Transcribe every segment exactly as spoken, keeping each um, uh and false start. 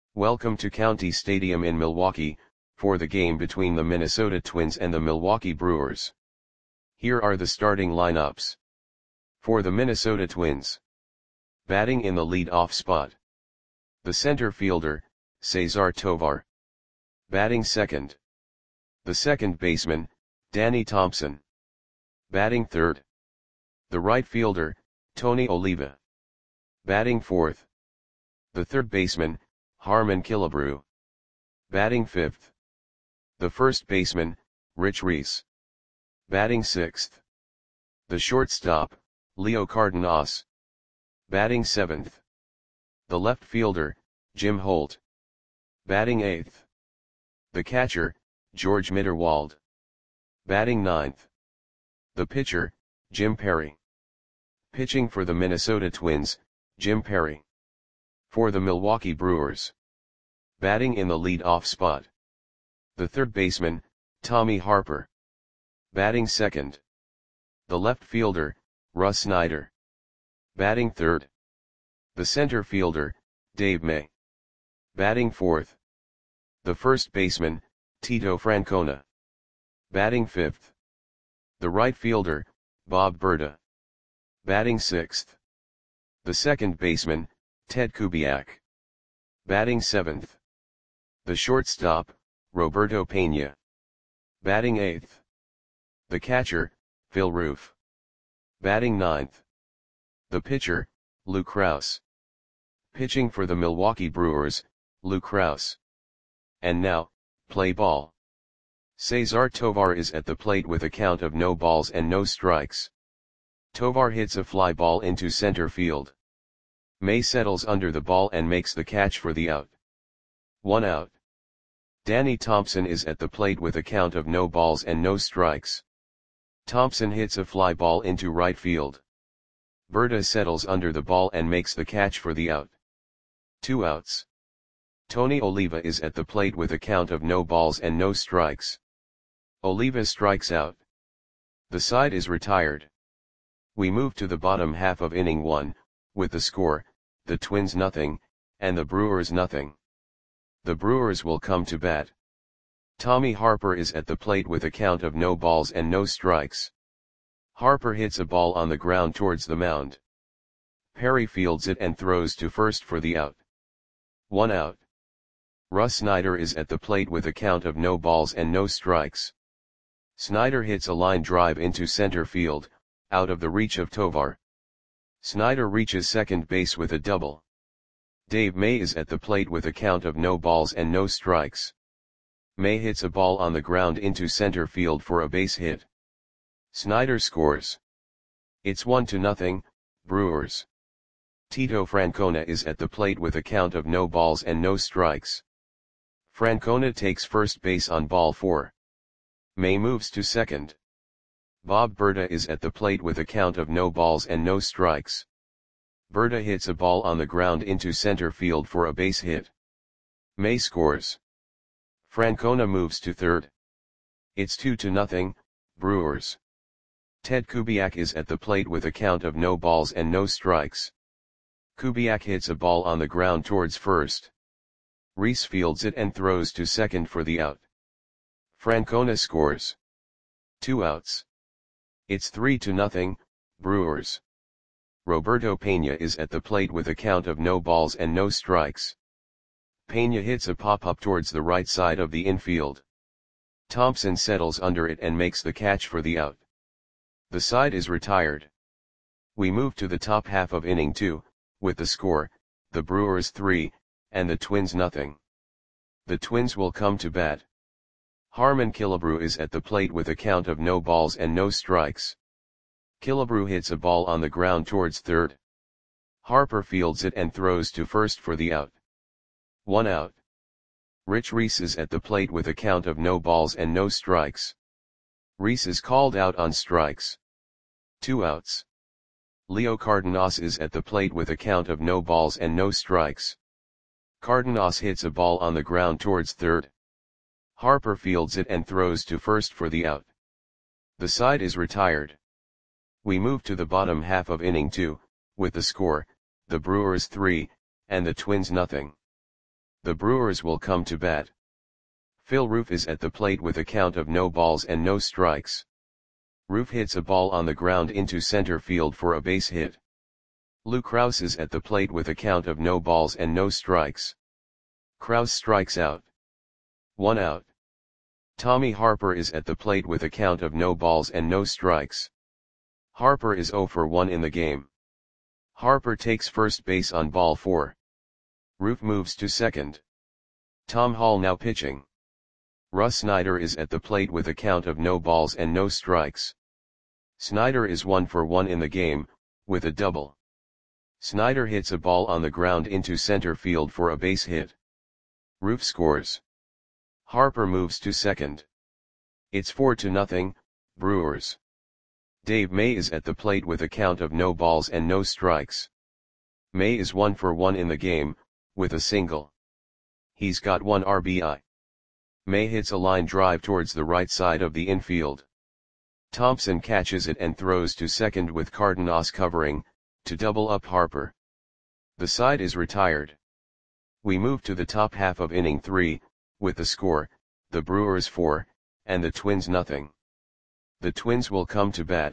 Welcome to County Stadium in Milwaukee, for the game between the Minnesota Twins and the Milwaukee Brewers. Here are the starting lineups. For the Minnesota Twins. Batting in the lead-off spot. The center fielder, Cesar Tovar. Batting second. The second baseman, Danny Thompson. Batting third. The right fielder, Tony Oliva. Batting fourth. The third baseman, Harmon Killebrew. Batting fifth. The first baseman, Rich Reese. Batting sixth. The shortstop, Leo Cardenas. Batting seventh. The left fielder, Jim Holt. Batting eighth. The catcher, George Mitterwald. Batting ninth. The pitcher, Jim Perry. Pitching for the Minnesota Twins, Jim Perry. For the Milwaukee Brewers. Batting in the lead-off spot. The third baseman, Tommy Harper. Batting second. The left fielder, Russ Snyder. Batting third. The center fielder, Dave May. Batting fourth. The first baseman, Tito Francona. Batting fifth. The right fielder, Bob Berta. Batting sixth. The second baseman, Ted Kubiak. Batting seventh. The shortstop, Roberto Pena. Batting eighth. The catcher, Phil Roof. Batting ninth. The pitcher, Lou Krause. Pitching for the Milwaukee Brewers, Lou Krause. And now, play ball. Cesar Tovar is at the plate with a count of no balls and no strikes. Tovar hits a fly ball into center field. May settles under the ball and makes the catch for the out. One out. Danny Thompson is at the plate with a count of no balls and no strikes. Thompson hits a fly ball into right field. Berta settles under the ball and makes the catch for the out. Two outs. Tony Oliva is at the plate with a count of no balls and no strikes. Oliva strikes out. The side is retired. We move to the bottom half of inning one, with the score, the Twins nothing, and the Brewers nothing. The Brewers will come to bat. Tommy Harper is at the plate with a count of no balls and no strikes. Harper hits a ball on the ground towards the mound. Perry fields it and throws to first for the out. One out. Russ Snyder is at the plate with a count of no balls and no strikes. Snyder hits a line drive into center field, out of the reach of Tovar. Snyder reaches second base with a double. Dave May is at the plate with a count of no balls and no strikes. May hits a ball on the ground into center field for a base hit. Snyder scores. It's one to nothing, Brewers. Tito Francona is at the plate with a count of no balls and no strikes. Francona takes first base on ball four. May moves to second. Bob Berta is at the plate with a count of no balls and no strikes. Berta hits a ball on the ground into center field for a base hit. May scores. Francona moves to third. It's two to nothing, Brewers. Ted Kubiak is at the plate with a count of no balls and no strikes. Kubiak hits a ball on the ground towards first. Reese fields it and throws to second for the out. Francona scores. Two outs. It's three to nothing, Brewers. Roberto Pena is at the plate with a count of no balls and no strikes. Pena hits a pop-up towards the right side of the infield. Thompson settles under it and makes the catch for the out. The side is retired. We move to the top half of inning two, with the score, the Brewers three, and the Twins nothing. The Twins will come to bat. Harmon Killebrew is at the plate with a count of no balls and no strikes. Killebrew hits a ball on the ground towards third. Harper fields it and throws to first for the out. One out. Rich Reese is at the plate with a count of no balls and no strikes. Reese is called out on strikes. Two outs. Leo Cardenas is at the plate with a count of no balls and no strikes. Cardenas hits a ball on the ground towards third. Harper fields it and throws to first for the out. The side is retired. We move to the bottom half of inning two, with the score, the Brewers three, and the Twins nothing. The Brewers will come to bat. Phil Roof is at the plate with a count of no balls and no strikes. Roof hits a ball on the ground into center field for a base hit. Lou Krause is at the plate with a count of no balls and no strikes. Krause strikes out. One out. Tommy Harper is at the plate with a count of no balls and no strikes. Harper is zero for one in the game. Harper takes first base on ball four. Roof moves to second. Tom Hall now pitching. Russ Snyder is at the plate with a count of no balls and no strikes. Snyder is one for one in the game, with a double. Snyder hits a ball on the ground into center field for a base hit. Roof scores. Harper moves to second. It's four to nothing, Brewers. Dave May is at the plate with a count of no balls and no strikes. May is one for one in the game, with a single. He's got one R B I. May hits a line drive towards the right side of the infield. Thompson catches it and throws to second with Cardenas covering, to double up Harper. The side is retired. We move to the top half of inning three, with the score, the Brewers four, and the Twins nothing. The Twins will come to bat.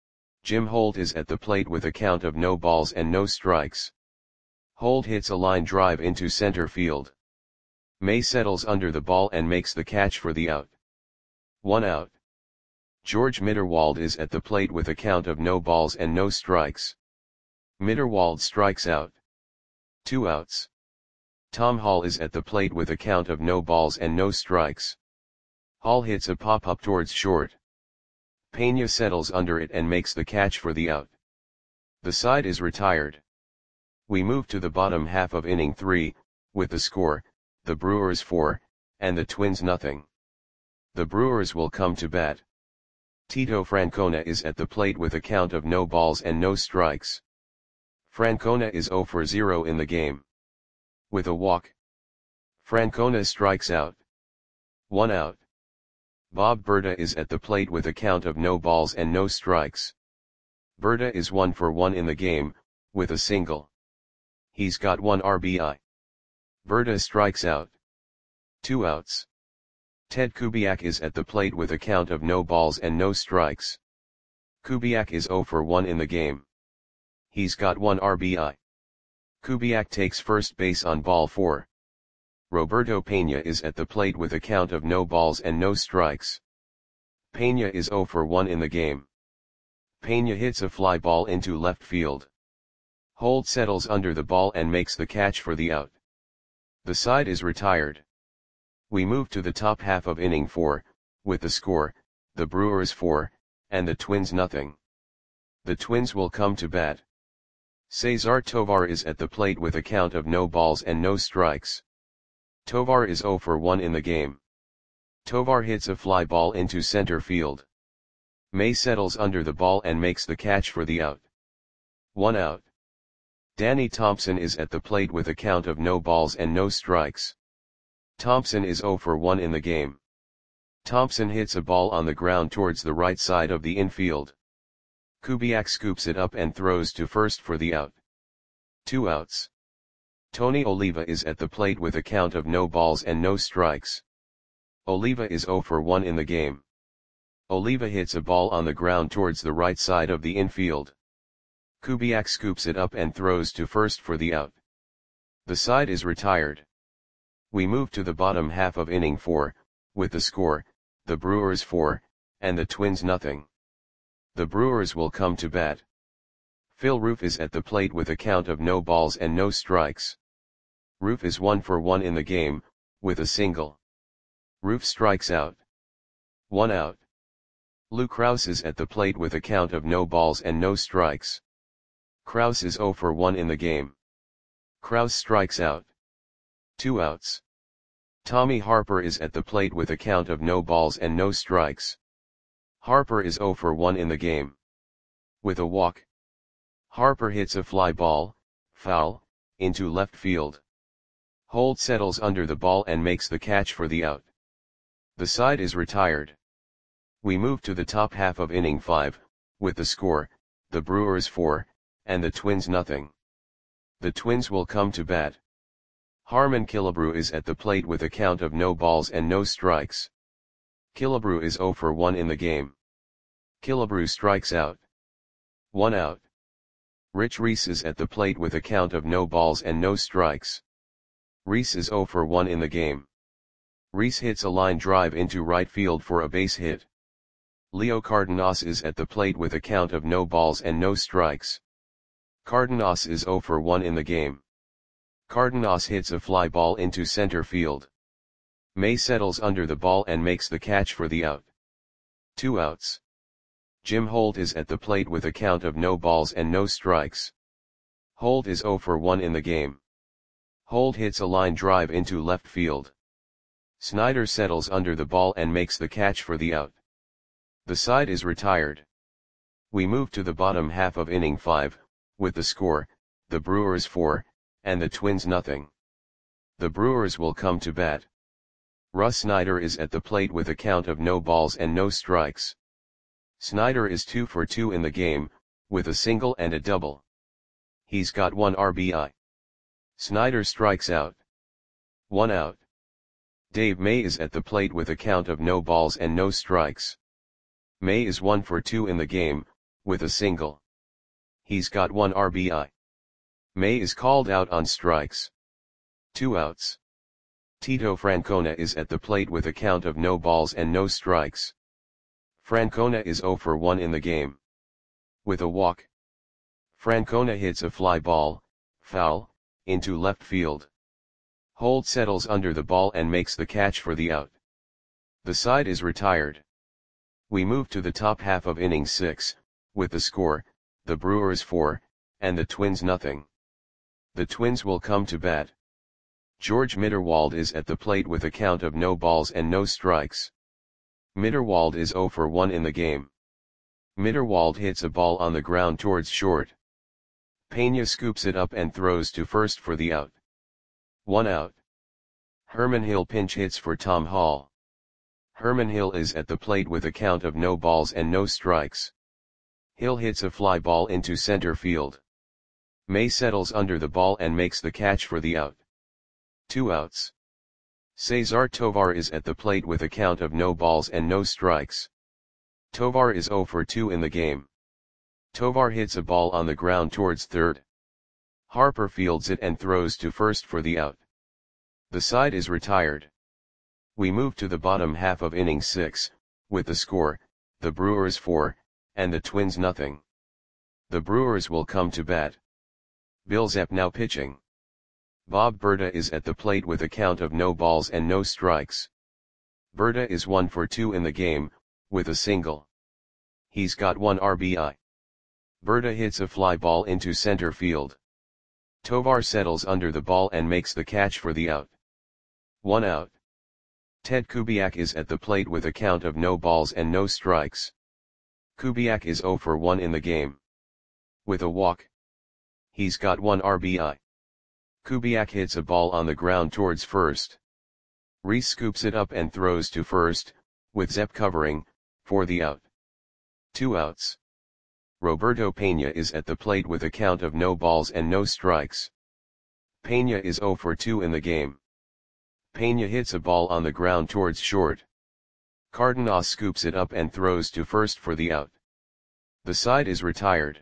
Jim Holt is at the plate with a count of no balls and no strikes. Holt hits a line drive into center field. May settles under the ball and makes the catch for the out. One out. George Mitterwald is at the plate with a count of no balls and no strikes. Mitterwald strikes out. Two outs. Tom Hall is at the plate with a count of no balls and no strikes. Hall hits a pop-up towards short. Pena settles under it and makes the catch for the out. The side is retired. We move to the bottom half of inning three, with the score, the Brewers four, and the Twins nothing. The Brewers will come to bat. Tito Francona is at the plate with a count of no balls and no strikes. Francona is zero for zero in the game. With a walk. Francona strikes out. One out. Bob Berta is at the plate with a count of no balls and no strikes. Berta is one for one in the game, with a single. He's got one R B I. Berta strikes out. Two outs. Ted Kubiak is at the plate with a count of no balls and no strikes. Kubiak is zero for one in the game. He's got one R B I. Kubiak takes first base on ball four. Roberto Pena is at the plate with a count of no balls and no strikes. Pena is zero for one in the game. Pena hits a fly ball into left field. Holt settles under the ball and makes the catch for the out. The side is retired. We move to the top half of inning four, with the score, the Brewers four, and the Twins nothing. The Twins will come to bat. Cesar Tovar is at the plate with a count of no balls and no strikes. Tovar is zero for one in the game. Tovar hits a fly ball into center field. May settles under the ball and makes the catch for the out. One out. Danny Thompson is at the plate with a count of no balls and no strikes. Thompson is zero for one in the game. Thompson hits a ball on the ground towards the right side of the infield. Kubiak scoops it up and throws to first for the out. Two outs. Tony Oliva is at the plate with a count of no balls and no strikes. Oliva is zero for one in the game. Oliva hits a ball on the ground towards the right side of the infield. Kubiak scoops it up and throws to first for the out. The side is retired. We move to the bottom half of inning four, with the score, the Brewers four, and the Twins nothing. The Brewers will come to bat. Phil Roof is at the plate with a count of no balls and no strikes. Roof is one for one in the game, with a single. Roof strikes out. One out. Lou Krause is at the plate with a count of no balls and no strikes. Krause is zero for one in the game. Krause strikes out. Two outs. Tommy Harper is at the plate with a count of no balls and no strikes. Harper is zero for one in the game. With a walk. Harper hits a fly ball, foul, into left field. Holt settles under the ball and makes the catch for the out. The side is retired. We move to the top half of inning five, with the score, the Brewers four, and the Twins nothing. The Twins will come to bat. Harmon Killebrew is at the plate with a count of no balls and no strikes. Killebrew is zero for one in the game. Killebrew strikes out. One out. Rich Reese is at the plate with a count of no balls and no strikes. Reese is zero for one in the game. Reese hits a line drive into right field for a base hit. Leo Cardenas is at the plate with a count of no balls and no strikes. Cardenas is zero for one in the game. Cardenas hits a fly ball into center field. May settles under the ball and makes the catch for the out. Two outs. Jim Holt is at the plate with a count of no balls and no strikes. Holt is zero for one in the game. Holt hits a line drive into left field. Snyder settles under the ball and makes the catch for the out. The side is retired. We move to the bottom half of inning five, with the score, the Brewers four, and the Twins nothing. The Brewers will come to bat. Russ Snyder is at the plate with a count of no balls and no strikes. Snyder is two for two in the game, with a single and a double. He's got one R B I. Snyder strikes out. One out. Dave May is at the plate with a count of no balls and no strikes. May is one for two in the game, with a single. He's got one R B I. May is called out on strikes. Two outs. Tito Francona is at the plate with a count of no balls and no strikes. Francona is zero for one in the game. With a walk. Francona hits a fly ball, foul, into left field. Holt settles under the ball and makes the catch for the out. The side is retired. We move to the top half of inning six, with the score, the Brewers four, and the Twins nothing. The Twins will come to bat. George Mitterwald is at the plate with a count of no balls and no strikes. Mitterwald is zero for one in the game. Mitterwald hits a ball on the ground towards short. Pena scoops it up and throws to first for the out. One out. Herman Hill pinch hits for Tom Hall. Herman Hill is at the plate with a count of no balls and no strikes. Hill hits a fly ball into center field. May settles under the ball and makes the catch for the out. Two outs. Cesar Tovar is at the plate with a count of no balls and no strikes. Tovar is zero for two in the game. Tovar hits a ball on the ground towards third. Harper fields it and throws to first for the out. The side is retired. We move to the bottom half of inning six, with the score, the Brewers four, and the Twins nothing. The Brewers will come to bat. Bill Zepp now pitching. Bob Berta is at the plate with a count of no balls and no strikes. Berta is one for two in the game, with a single. He's got one R B I. Berta hits a fly ball into center field. Tovar settles under the ball and makes the catch for the out. One out. Ted Kubiak is at the plate with a count of no balls and no strikes. Kubiak is zero for one in the game. With a walk. He's got one R B I. Kubiak hits a ball on the ground towards first. Reese scoops it up and throws to first, with Zepp covering, for the out. Two outs. Roberto Pena is at the plate with a count of no balls and no strikes. Pena is zero for two in the game. Pena hits a ball on the ground towards short. Cardenas scoops it up and throws to first for the out. The side is retired.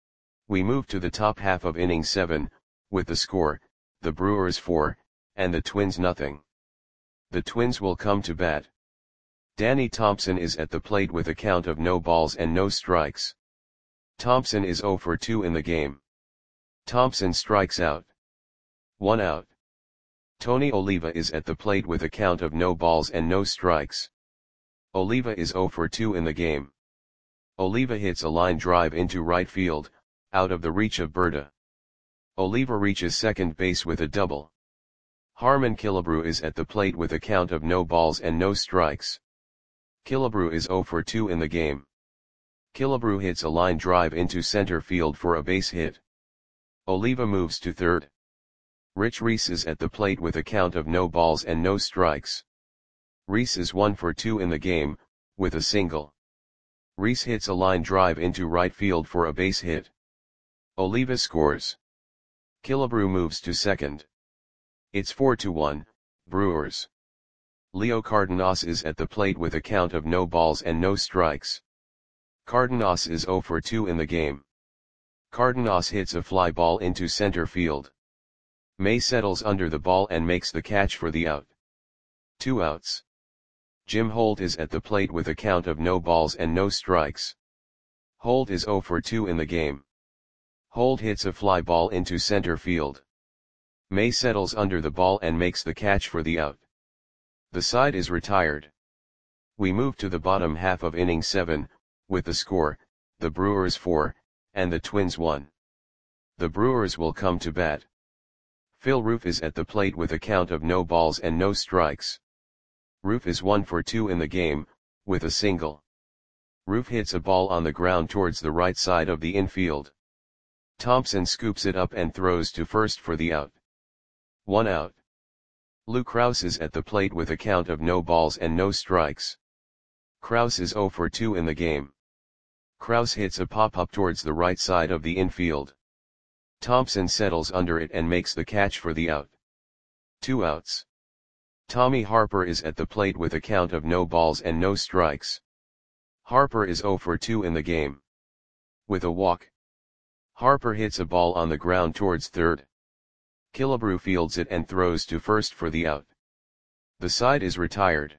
We move to the top half of inning seven, with the score, the Brewers four, and the Twins nothing. The Twins will come to bat. Danny Thompson is at the plate with a count of no balls and no strikes. Thompson is zero for two in the game. Thompson strikes out. One out. Tony Oliva is at the plate with a count of no balls and no strikes. Oliva is zero for two in the game. Oliva hits a line drive into right field, out of the reach of Berta. Oliva reaches second base with a double. Harmon Killebrew is at the plate with a count of no balls and no strikes. Killebrew is zero for two in the game. Killebrew hits a line drive into center field for a base hit. Oliva moves to third. Rich Reese is at the plate with a count of no balls and no strikes. Reese is one for two in the game, with a single. Reese hits a line drive into right field for a base hit. Oliva scores. Killebrew moves to second. It's four to one, Brewers. Leo Cardenas is at the plate with a count of no balls and no strikes. Cardenas is zero for two in the game. Cardenas hits a fly ball into center field. May settles under the ball and makes the catch for the out. Two outs. Jim Holt is at the plate with a count of no balls and no strikes. Holt is zero for two in the game. Holt hits a fly ball into center field. May settles under the ball and makes the catch for the out. The side is retired. We move to the bottom half of inning seven, with the score, the Brewers four, and the Twins one. The Brewers will come to bat. Phil Roof is at the plate with a count of no balls and no strikes. Roof is one for two in the game, with a single. Roof hits a ball on the ground towards the right side of the infield. Thompson scoops it up and throws to first for the out. One out. Lou Krause is at the plate with a count of no balls and no strikes. Krause is zero for two in the game. Krause hits a pop-up towards the right side of the infield. Thompson settles under it and makes the catch for the out. Two outs. Tommy Harper is at the plate with a count of no balls and no strikes. Harper is zero for two in the game. With a walk. Harper hits a ball on the ground towards third. Killebrew fields it and throws to first for the out. The side is retired.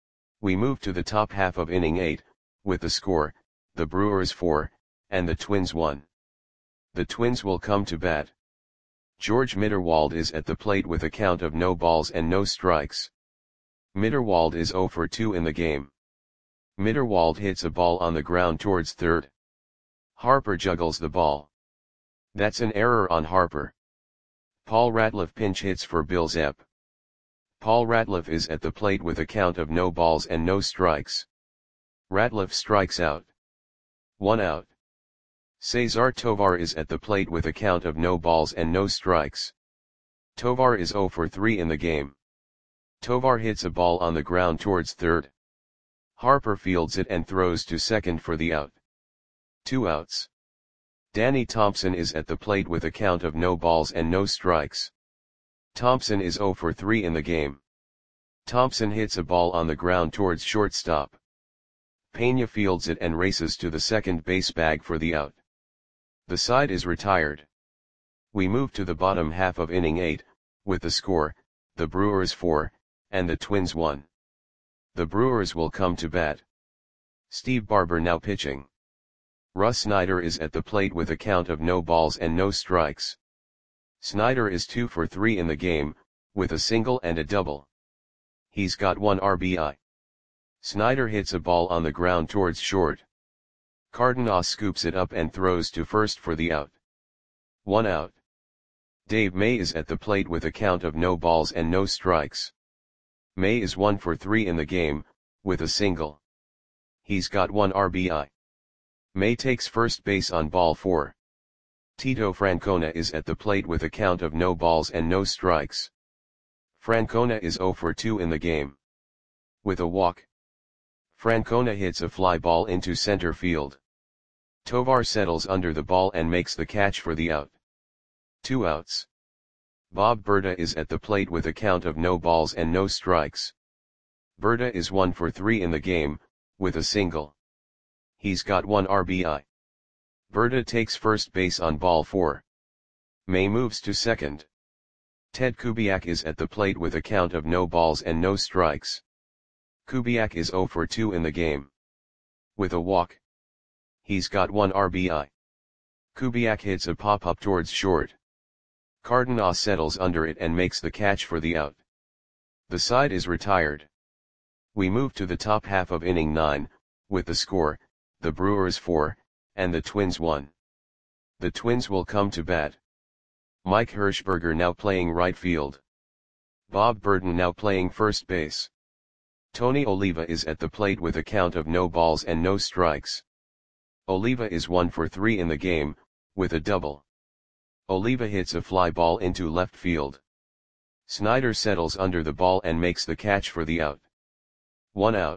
We move to the top half of inning eight, with the score, the Brewers four, and the Twins one. The Twins will come to bat. George Mitterwald is at the plate with a count of no balls and no strikes. Mitterwald is zero for two in the game. Mitterwald hits a ball on the ground towards third. Harper juggles the ball. That's an error on Harper. Paul Ratliff pinch hits for Bill Zepp. Paul Ratliff is at the plate with a count of no balls and no strikes. Ratliff strikes out. One out. Cesar Tovar is at the plate with a count of no balls and no strikes. Tovar is zero for three in the game. Tovar hits a ball on the ground towards third. Harper fields it and throws to second for the out. Two outs. Danny Thompson is at the plate with a count of no balls and no strikes. Thompson is zero for three in the game. Thompson hits a ball on the ground towards shortstop. Pena fields it and races to the second base bag for the out. The side is retired. We move to the bottom half of inning eight, with the score, the Brewers four, and the Twins one. The Brewers will come to bat. Steve Barber now pitching. Russ Snyder is at the plate with a count of no balls and no strikes. Snyder is two for three in the game, with a single and a double. He's got one R B I. Snyder hits a ball on the ground towards short. Cardenas scoops it up and throws to first for the out. One out. Dave May is at the plate with a count of no balls and no strikes. May is one for three in the game, with a single. He's got one R B I. May takes first base on ball four. Tito Francona is at the plate with a count of no balls and no strikes. Francona is zero for two in the game. With a walk. Francona hits a fly ball into center field. Tovar settles under the ball and makes the catch for the out. Two outs. Bob Berta is at the plate with a count of no balls and no strikes. Berta is one for three in the game, with a single. He's got one R B I. Berta takes first base on ball four. May moves to second. Ted Kubiak is at the plate with a count of no balls and no strikes. Kubiak is zero for two in the game. With a walk. He's got one R B I. Kubiak hits a pop-up towards short. Cardenas settles under it and makes the catch for the out. The side is retired. We move to the top half of inning nine, with the score, the Brewers four, and the Twins one. The Twins will come to bat. Mike Hirschberger now playing right field. Bob Burton now playing first base. Tony Oliva is at the plate with a count of no balls and no strikes. Oliva is one for three in the game, with a double. Oliva hits a fly ball into left field. Snyder settles under the ball and makes the catch for the out. One out.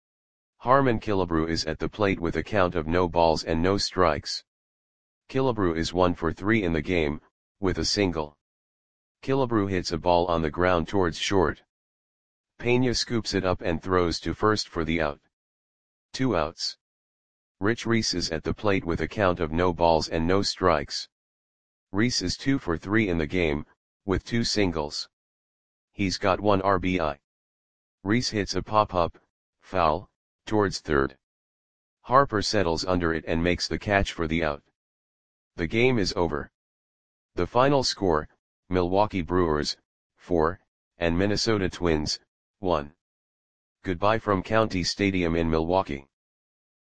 Harmon Killebrew is at the plate with a count of no balls and no strikes. Killebrew is one for three in the game, with a single. Killebrew hits a ball on the ground towards short. Pena scoops it up and throws to first for the out. Two outs. Rich Reese is at the plate with a count of no balls and no strikes. Reese is two for three in the game, with two singles. He's got one R B I. Reese hits a pop-up, foul, towards third. Harper settles under it and makes the catch for the out. The game is over. The final score, Milwaukee Brewers, four, and Minnesota Twins, one. Goodbye from County Stadium in Milwaukee.